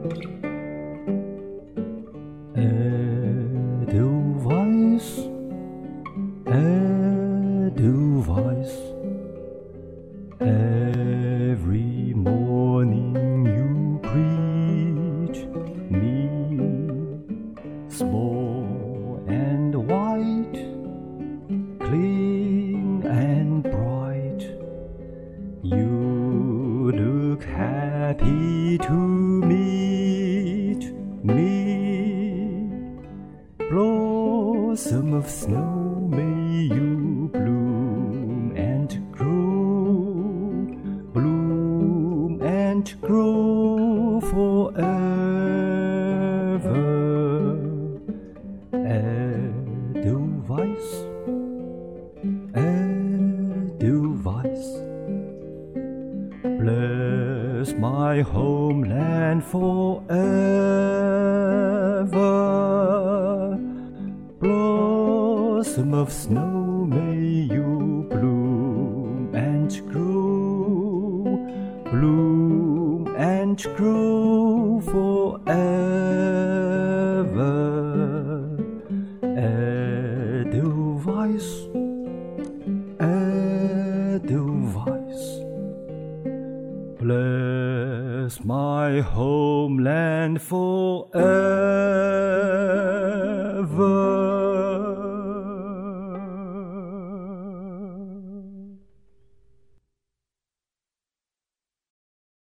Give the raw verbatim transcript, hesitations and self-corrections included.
Edelweiss, Edelweiss, every morning you preach me, small and white, clean and bright, you look happy to meet me. Blossom of snow, may you bloom and grow, bloom and grow forever. Edelweiss, Edelweiss, bless my homeland forever. Blossom of snow, may you bloom and grow, bloom and grow forever. Edelweiss, Edelweiss, bless my homeland forever.